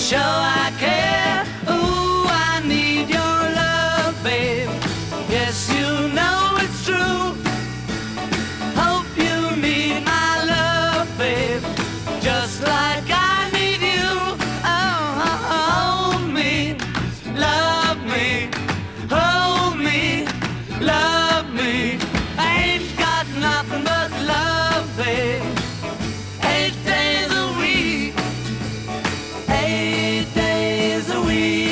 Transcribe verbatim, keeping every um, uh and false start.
show I care. Ooh, I need your love, babe. Yes, you know it's true. Hope you need my love, babe, just like I need you. Oh, hold me, love me, hold me, love me. I ain't got nothing but love, babe. Eight days a week, eight days a week.